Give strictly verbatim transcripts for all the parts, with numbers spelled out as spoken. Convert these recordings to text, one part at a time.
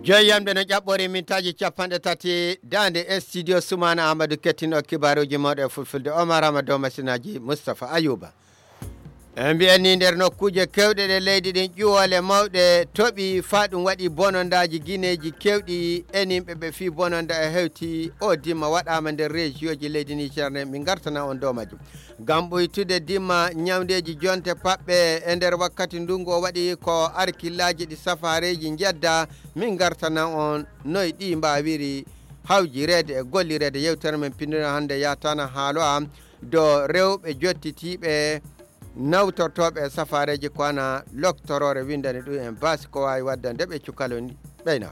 joyyamde no ƴaɓɓori mintaji capanɗe tati dande e studio Soumana Amadou kettino kibaruji mawɗe e fulfulde Omar Amadou masinaji Moustapha Ayouba en mbiyani nder nokkuje kewɗe ɗe leydi ɗin ƴuwole mawɗe toɓi fa ɗum waɗi bonondaji guineji kewɗi enimɓe ɓe fi bononda e hewti o dimma waɗama nder région ji leydi Niger ne min gartana on dow majum gam ɓoytude dimma ñawdeji jonte paɓɓe e nder wakkati ndungu o waɗi ko arkillaji ɗi safareji jedda min gartana on noye ɗi mbawiri hawjirede e gollirede yewtere men pindina hande yatana haalo am do rewɓe jottitiɓe nawtortoɓe safareji ko ana loctorore windani ɗum en basi ko wawi waddande ɓe cukalo ɓeyna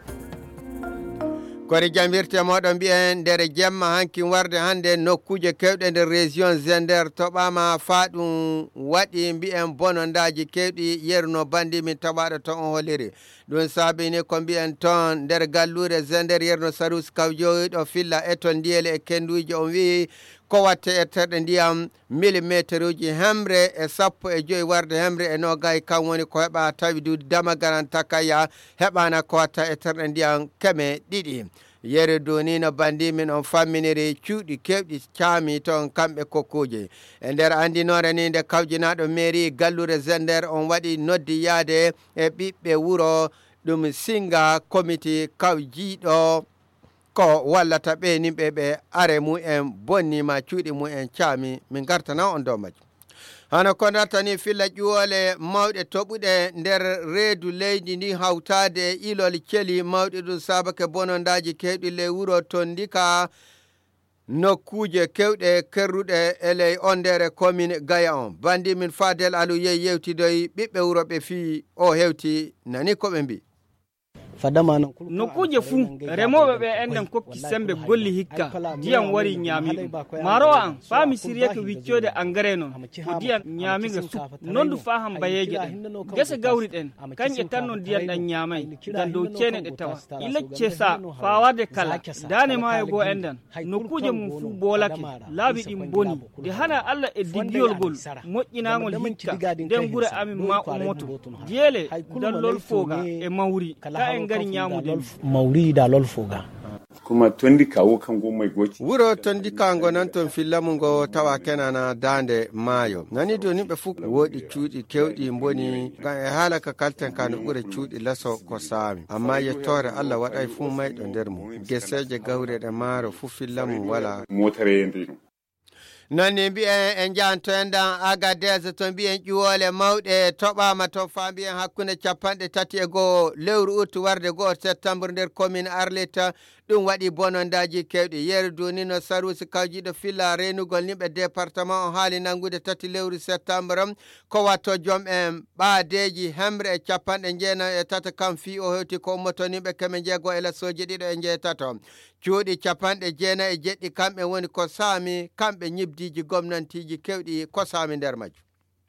kori jambirte moɗon mbiyen nder jemma hanki warde hande nokkuje kewɗe nder région Zender toɓama fa ɗum waɗi mbiyen bonondaji kewɗi yeruno bandi min tawaɗo to on holiri ɗum saabini ko mbiyen toon nder gallure Zender yeruno Sarous Kawjoyiɗo filla e to ndiyele e kenduji on wi ko watte e terɗe ndiyam millimétre uji hemre e sappo e joyi warde hemre e nogay kam woni ko heɓa tawi duuɗi damagaran takaya heɓana ko watta e terɗe ndiyam keme ɗiɗi yere doni no bandi min on famminiri cuuɗi kewɗi caami toon kamɓe kokkuje e nder andinore ni nde kawjinaɗo mairie gallure Zender on waɗi noddi yaade e ɓiɓɓe wuro ɗum singa comité kawjiɗo ko wallata ɓe nimɓe ɓe are mu'en bonnima cuuɗi mu'en caami min gartana on dow majum hano ko dartani filla ƴuwole mawɗe toɓuɗe nder reedu leydi ndi hawtade ilol celi mawɗi ɗum sabake bonondaji kewɗi ley wuro ton ndika nokkuje kewɗe kerruɗe e ley on ndere commune Gaya on bandi min Fadel Alou yehi yewtidoy ɓiɓɓe wuro ɓe fi o hewti nani koɓe mbi nokkuje fuu remoɓe ɓe enden kokki sembe golli hikka ndiyam wari ñaami ɗum maro an faami siriyeke wiccode engrais noon ko ndiyam ñaamiga sup nondu fa ham bayeje ɗen gese gawri ɗen kañƴe tan no ndiyam ɗan ñaamay ngam dow ceene ɗe tawa ilecce sa fa warde kala dane maayo goo enden nokkuje mum fuu boolake laabi ɗin boni nde hana Allah e diggiyol ngol moƴƴinagol hikka nden gure amin ma ummoto diyele dallol fooga e mawri ka en gari ñamude mawrida lol foga kuma tondi kawo kango mai goci wuro tondi kango nan ton fillamu ngo tawa kenana dande maayo nani do nimɓe fu woɗi cuuɗi kewɗi boni ngam e haala ka kalten kano ɓuure cuuɗi laso ko saami amma yettore Allah waɗay fu mayɗo nder mum geseje gawreɗe maaro fu fillamu wala motare ndi nonni mbiyen en janto en dan Agadez to mbiyen ƴuwole mawɗe toɓama to fa mbiyen hakkunde capanɗe tati e goho lewru août warde goho septembre nder commune Arlita ɗum waɗi bonondaji kewɗi yeru duni no Sarous Kawjiɗo filla renugol nimɓe département o haali nangude tati lewru septembre ko watto joom en ɓaadeji hemre e capanɗe jeenayi e tata kam fi o hewti ko ummoto nimɓe keme jeego e lesoji ɗiɗo e jeetato cuuɗi capanɗe jeenayi e jeɗɗi kamɓe woni ko saami kamɓe ñibdiji gomnantiji kewɗi ko saami nder majum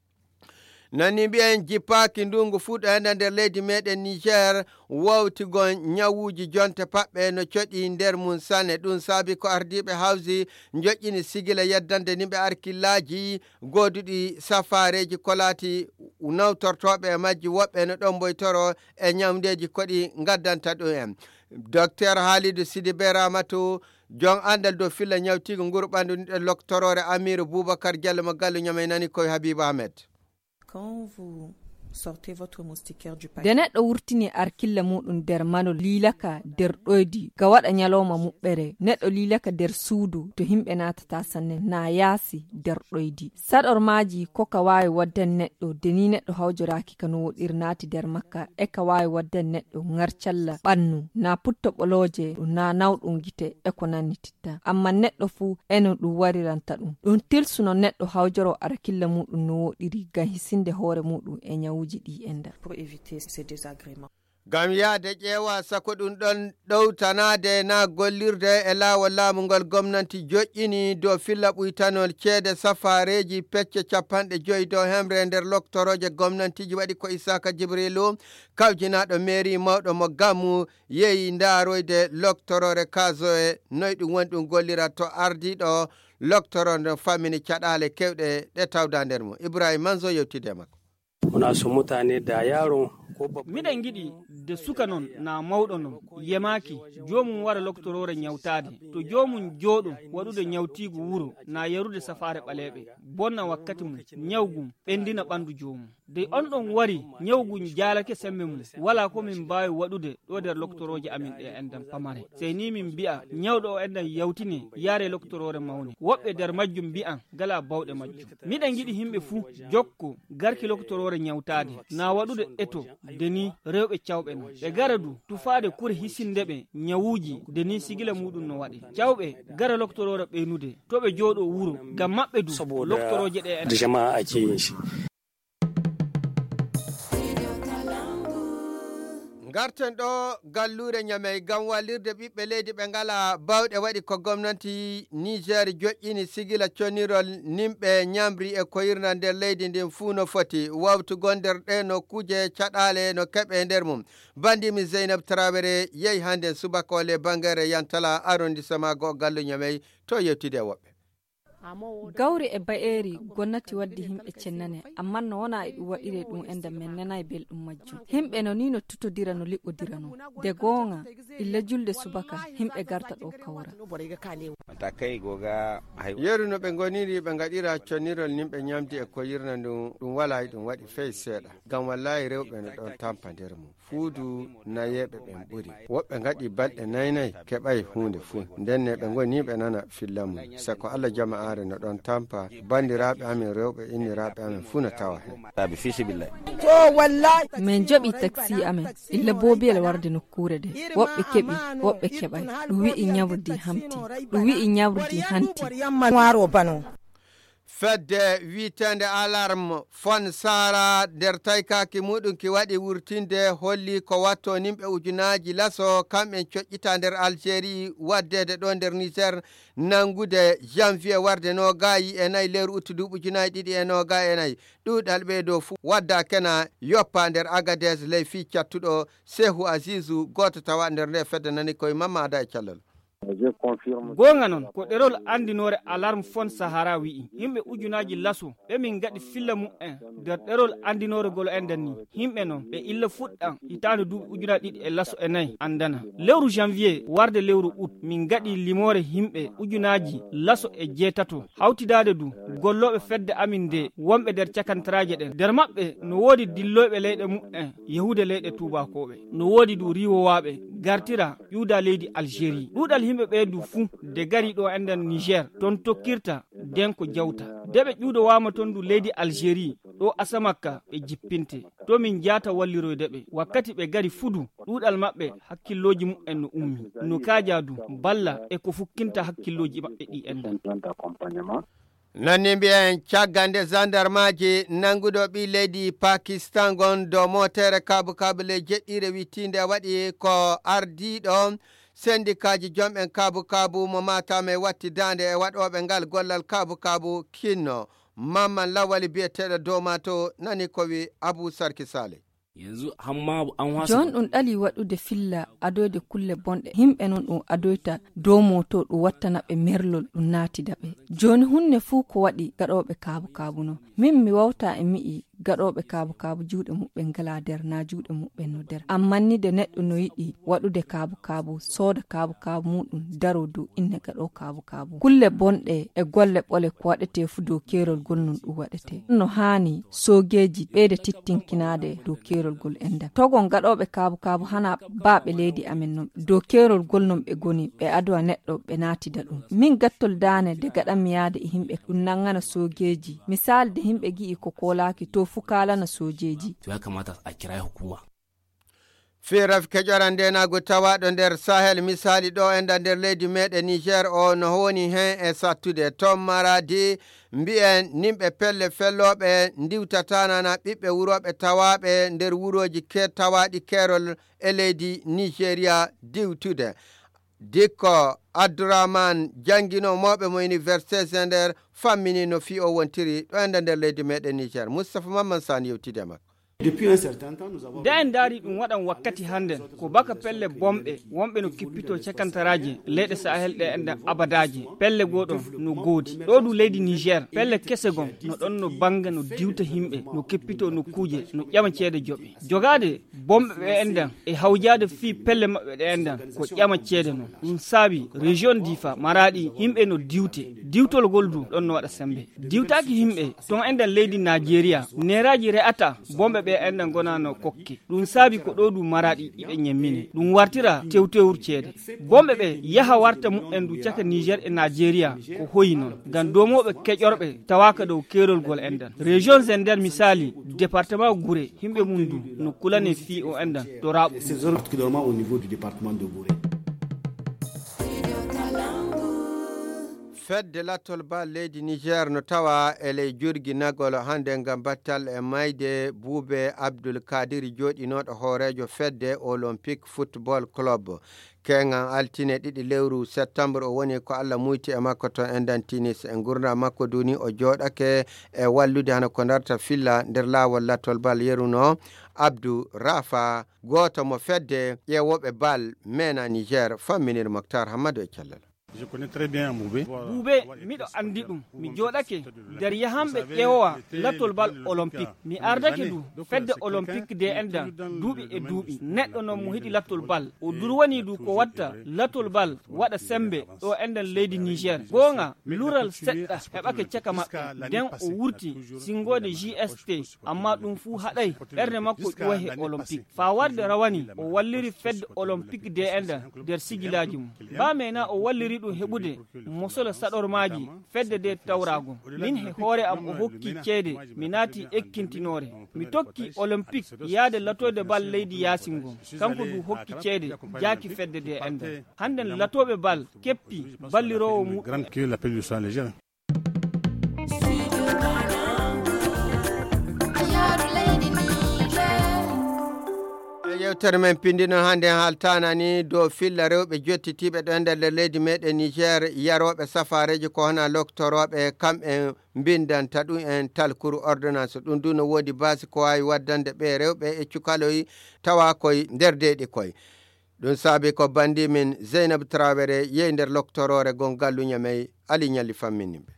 nani mbiyen jippaki ndungu fuɗɗo hende nder leydi meɗen Niger wawtigon ñawuji jonte paɓɓe no coɗi nder mum sanne ɗum saabi ko ardiɓe hawsi joƴƴini sigila yeddande nimɓe arkillaji goduɗi safareji ko laati nawtortoɓe e majji woɓɓe no ɗon boytoro e ñawdeji koɗi gaddanta ɗum en docteur Halidou Sidibé Ramatou jon andal dow filla ñawtigo nguru ɓandu ɗe loctorore Amirou Boubacar Diallo mo gallu ñamay nani koye Habib Ahmed. Quand vous sortez votre moustiquaire du paquet. De neɗɗo wurtini arkilla muɗum nder mano liilaka nder ɗoydi ga waɗa ñalawma muɓɓere neɗɗo liilaka nder suudu to himɓe natata sanne na yaasi nder ɗoydi saɗormaji ko ka wawi waddan neɗɗo deni neɗɗo hawjoraki ka no woɗir naati nder makka e ka wawi waddan neɗɗo ngarcalla ɓannu na putto ɓoloje na nawɗum gite e ko nanni titta amma neɗɗo fu eno ɗum wariranta ɗum ɗum tilsuno neɗɗo hawjoro arkilla muɗum no woɗiri ngam hisinde hoore muɗum e ñawu pour éviter ces désagréments. gam yaade ƴeewa sako ɗum ɗon ɗowtanade na gollirde e laawol laamu ngol gomnanti joƴƴini dow filla ɓuytanol ceede safareji pecce capanɗe joyi dow hemre nder loctoroje gomnantiji waɗi ko Isaka Djibrilu kawjinaɗo mairie mawɗo mo gammu yeeyi ndaaroyde loctorore kaso e noyi ɗum woni ɗum gollira to ardiɗo loctoro no famini caɗale kewɗe ɗe tawda nder mum Ibrahima Manzo yewtide makko muna so mutane da yaro miɗen giɗi de suka non na mawɗo non yemaki jomum wara loktorore nyawtade to jomum jooɗo waɗude nyawtigu wuro na yarude safare ɓaleɓe bonna wakkati mum nyawgum ɓendina ɓandu jomum de on ɗon wari nyawgum jaalake sembe mum wala ko min mbawi waɗude ɗo nder loktoroje amin ɗe enɗam pamare sey ni min mbi'a nyawɗo o enɗam yawtini yaare loktorore mawne woɓɓe nder majjum mbi'an gala bawɗe majjum miɗen giɗi himɓe fuu jokko garki loktorore nyawtade na waɗude eto deni rewɓe cawɓe non ɓe gara du tufaade kure hisindeɓe nyawuji deni sigila muɗum no waɗi cawɓe gara loktorore ɓeynude to ɓe jooɗo wuro ngam maɓɓe du loktoroje ɗe en jama'a ake yin shi. garten ɗo gallure nyamey gam wallirde ɓiɓɓe leydi ɓe ngala bawɗe waɗi ko gomnati Niger joƴƴini sigila conirol nimɓe nyamri e koyirna nder leydi ndin fuu no foti wawtugo nder ɗe no kuje caɗale no keɓe nder mum bandimi Zeynab Traoré yehi hande subakole bangare yantala arrondissement go gallu nyamey to yewtide woɓɓe gawri e ba'eri gonnati waddi himɓe cennane amma no wona e ɗum waɗire ɗum enda men nana e belɗum majjum himɓe no ni no tutodira no liɓɓodira no de gonga illa julde subaka himɓe garta ɗo kawra yeru no ɓe goniri ɓe gaɗira connirol nimɓe ñamdi e ko yirna ndu ɗum wala ɗum waɗi fey seeɗa gam wallahi rewɓe no ɗon tampa nder mum fuudu nayeɓe ɓen ɓuri woɓɓe gaɗi balɗe naynayi keɓay hunde fuu ndenne ɓe goni ɓe nana filla mum sako Allah jama'are no ɗon tampa bandiraɓe amin rewɓe inniraɓe amin fuu no tawa hen min joɓi taxi amen illa bobiyel warde nokkure de woɓɓe keɓi woɓɓe keɓay ɗum wi'i ñawrdi hamti ɗum wi'i ñawrdi hanti fedde witende alarme fon sara nder taykaki muɗum ki waɗi wurtinde holli ko watto nimɓe ujunaji laso kamɓe coƴƴita nder Algérie waddede ɗo nder Niger nangude janvier warde no gayi e nayyi lewru uttudu ujunaji ɗiɗi e no ga e nayyi ɗuɗal ɓeɗo fu wadda kena yoppa nder Agadez ley fi cattuɗo Sehu Azizou goto tawa nder nde fedde nani koye Mamada e cellal gonga non ko ɗerol andinore alarme fon sahara wi'i himɓe ujunaji laso ɓe min gaɗi filla mu'en nder ɗerol andinore golo enden ni himɓe non ɓe illa fuɗɗan hitande duuɓi ujunaji ɗiɗi e laso e nayyi andana lewru janvier warde lewru août min gaɗi limore himɓe ujunaji laso e jeetato hawtidade du golloɓe fedde amin de wonɓe nder cakantaraje ɗen nder maɓɓe no woodi dilloɓe leyɗe mu'en yahude leyɗe tubakoɓe no woodi du riwowaɓe gartira ƴuuda leydi Algérie ɗuɗal himɓe ɓeydu fuu de gari ɗo enden Niger ton tokkirta den ko jawta deɓe ƴuuɗo wama ton du leydi Algérie ɗo asamakka ɓe jippinte to min jata walliroydeɓe wakkati ɓe gari fudu ɗuɗal maɓɓe hakkilloji mu'en no ummi no kaajadu balla e ko fukkinta hakkilloji maɓɓe ɗi enden nonni mbiyen caggande gendarmaji nanguɗo ɓi leydi Pakistan gon dow motere kabu kabule jeɗɗire wittinde waɗi ko ardiɗo sendikaji jomɓen kabu kabu mo matame watti dande e waɗoɓe ngal gollal kabu kabu kinno mamman lawali biyeteɗo dow mato nani ko wi Abou Sarki Sale yanzu hamma an wasa jon ɗum ɗali waɗude filla adoyde kulle bonɗe himɓe non ɗum adoyta dow moto ɗum wattana ɓe merlol ɗum naatida ɓe joni hunde fuu ko waɗi gaɗoɓe kabu kabu no min mi wawta e mi'i gaɗoɓe kabu kabu juuɗe muɓɓe ngala nder na juuɗe muɓɓe no nder amma ni de neɗɗo no yiɗi waɗude kabu kabu sooda kabu kabu muɗum daro dow inne gaɗo kabu kabu kulle bonɗe e golle ɓole ko waɗete fu dow kerol gol non ɗum waɗete no hani sogeji ɓeyde tittinkinade dow kerol gol enda togon gaɗoɓe kabu kabu hana baɓe leydi amen non dow kerol gol non ɓe goni ɓe adowa neɗɗo ɓe natida ɗum min gattol dane de gaɗanmi yaade e himɓe ɗum nangana sogeji misali de himɓe gi'i ko kolaki to fukala na sojeji to ya kamata a kira hukuma firaf keƴoran ndenago tawaɗo nder Sahel misali ɗo enda nder leydi meɗen Niger o no woni hen e sattude tom maradi mbiyen nimɓe pelle felloɓe ndiwtatanana ɓiɓɓe wuroɓe tawaɓe nder wuroji ke tawaɗi kerol e leydi Nigeria diwtude dikko Abdourahmane jangino moɓe mo université Zender fammini no fi o wontiri ɗo enda nder leydi meɗen Niger Moustapha Mamman Sani yewtide makko da en daari ɗum waɗan wakkati handen ko baka pelle bomɓe wonɓe no kippito cakantaraji leyɗe sahel ɗe enden abadaji pelle goɗon no goodi ɗo du leydi niger pelle kese gon no ɗon no banga no diwta himɓe no kippito no kuuje no ƴama ceede joɓe jogade bomɓe ɓe enden e hawjade fi pelle maɓɓe ɗe enden ko ƴama ceede no ɗum saabi région difa maraɗi himɓe no diwte diwtol gol du ɗon no waɗa sembe diwtaki himɓe ton enden leydi nigeria neraji re'ata bomɓe ɓe enden gonano kokke ɗum saabi ko ɗo du maraɗi iɓe ñemmine ɗum wartira tewtewur ceede bomɓe ɓe yaha warta mu'en du caka niger e nigeria ko hoyi noon ngam domoɓe keƴorɓe tawaka dow kerol gol enden région zender misali département Gure himɓe mum du no kulane fi o enden to raɓu fedde lattol bal leydi niger no tawa ele jurgi nagol hande ngam battal e mayde Boubé Abdoul Kadiri joɗinoɗo hoorejo fedde olympique football club kengan altine ɗiɗi lewru septembre o woni ko Allah muyti e makko to endan tinis e gurna makko duni o joɗake e wallude hana ko darta filla nder lawol lattol bal yeruno Abdou Rafa goto mo fedde ƴewoɓe bal mena Niger famminir Mokhtar Hamadou e cellal. Je connais très bien Boubé. Boubé miɗo andi ɗum mi joɗake nder yahamɓe ƴeewowa lattol bal olympique mi ardake du fedde olympique de endan duuɓi e duuɓi neɗɗo noon mo hiɗi lattol bal o durwani du ko watta lattol bal waɗa sembe ɗo endan leydi niger gonga lural seɗɗa heɓake caka maɓɓe nden o wurti singode J S T amma ɗum fuu haɗay ɓerde makko ƴuwahe olympique fa warde rawani o walliri fedde olympique de endan nder sigilaji mum ba mena o walliri ɗum heɓude mosolo saɗormaji fedde de tawrago min he hoore am o hokki ceede mi naati ekkintinore mi tokki olympique yaade latode bal leydi yasingo kanko du hokki ceede jaaki fedde de enden handen latoɓe bal keppi ballirowo mu yewtere men pindino hande haltanani dow filla rewɓe jottitiɓe ɗo nder nder leydi meɗen Niger yaroɓe safareji ko hona loktoroɓe kamɓe bindanta ɗum en talkuru ordonnance ɗum du no woodi basi ko wawi waddande ɓe rewɓe e cukaloyi tawa koye nder deeɗi koye ɗum saabi ko bandi min Zeynab Traoré yeyi nder loktorore gon gallu ñamey Ali ñalli famminniɓe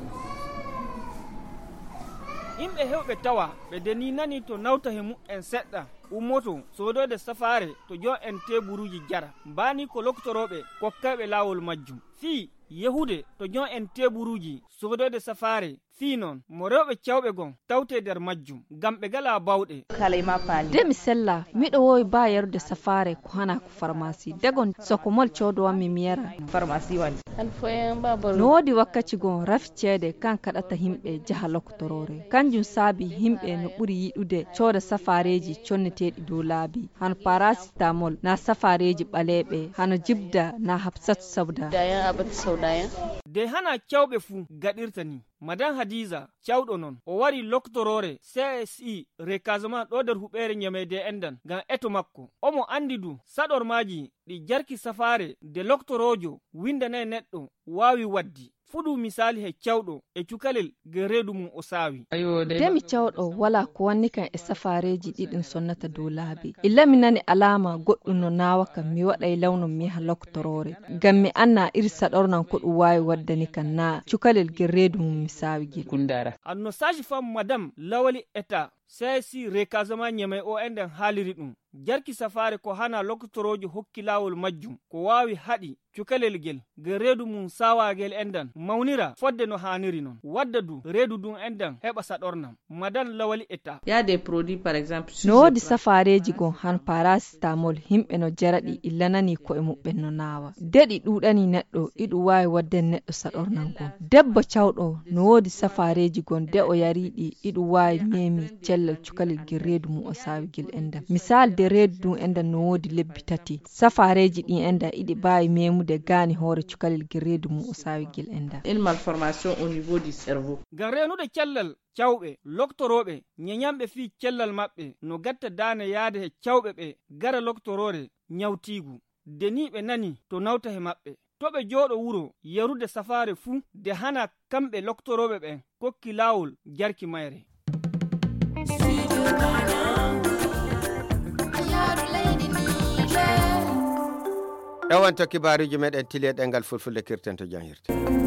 yimɓe hewɓe tawa ɓe deni nani to nawta he mu'en seɗɗa ummoto sodode safare to jo en teburuji jara mbani ko loktoroɓe kokkaɓe lawol majjum fi yehude to jo en teburuji sodode safare fi noon mo rewɓe cawɓe gon tawte nder majjum ngam ɓe gala bawɗe de mi sella miɗo wowi ba yarude safare ko hana ko pharmacie degon soko mol cowdowanmi mi yara pharmacie wani no woodi wakkati gon rafi ceede kan kaɗata himɓe jaha loktorore kanjum saabi himɓe no ɓuri yiɗude cooda safareji conneteɗi dow laabi hano paracetamol na safareji ɓaleɓe hano jibda na hafsatu sauda de hana cawɓe fuu gaɗirta ni madame Hadiza cawɗo noon o wari loktorore C S I recasement ɗo nder huɓere ñamede endan ngam eto makko omo andi du saɗormaji ɗi jarki safare de loktorojo windanayi neɗɗo wawi waddi fuɗu misali he cawɗo e cukalel ge reedu mum o saawi demi cawɗo wala ko wanni kan e safareji ɗiɗin sonnata dow laabi illa mi nani alama goɗɗum no nawa kam mi waɗay lawnu mi yaha loktorore ngam mi anna iri saɗornan ko ɗum wawi waddani kan na cukalel ge reedu mum mi saawi gil anno sage femme madame lawali état sesi recasement ñamay o enden haaliri ɗum jarki safare ko hana loktorojo hokki lawol majjum ko wawi haɗi cukalel gel ge reedu mum sawagel endan mawnira fodde no haniri non wadda du reedu dum endan heɓa saɗornam madame lawali état ya des produits par exemple no woodi safareji gon han paracetamol himɓe no jaraɗi illanani koye muɓɓen no nawa deɗi ɗuɗani neɗɗo iɗu wawi wadden neɗɗo saɗornan gon debbo cawɗo no woodi safareji gon de o yariɗi iɗu wawi memi cellal cukalel gel reedu mum o sawi gel endan misal de reedu dum endan no woodi lebbi tati safareji ɗin endan iɗi bawi memude gani hoore cukalel gel reedu mum o sawi gel endan une malformation au niveau du cerveau ngam renude cellal cawɓe loktoroɓe ñeñamɓe fi cellal maɓɓe no gatta dane yaade he cawɓe ɓe gara loktorore ñawtigu deniɓe nani to nawta he maɓɓe to ɓe jooɗo wuro yarude safare fuu de hana kamɓe loktoroɓe ɓen kokki lawol jarki mayre. ɗawanto kibaruji meɗen tili e ɗengal fulfulde kirten to janhirte.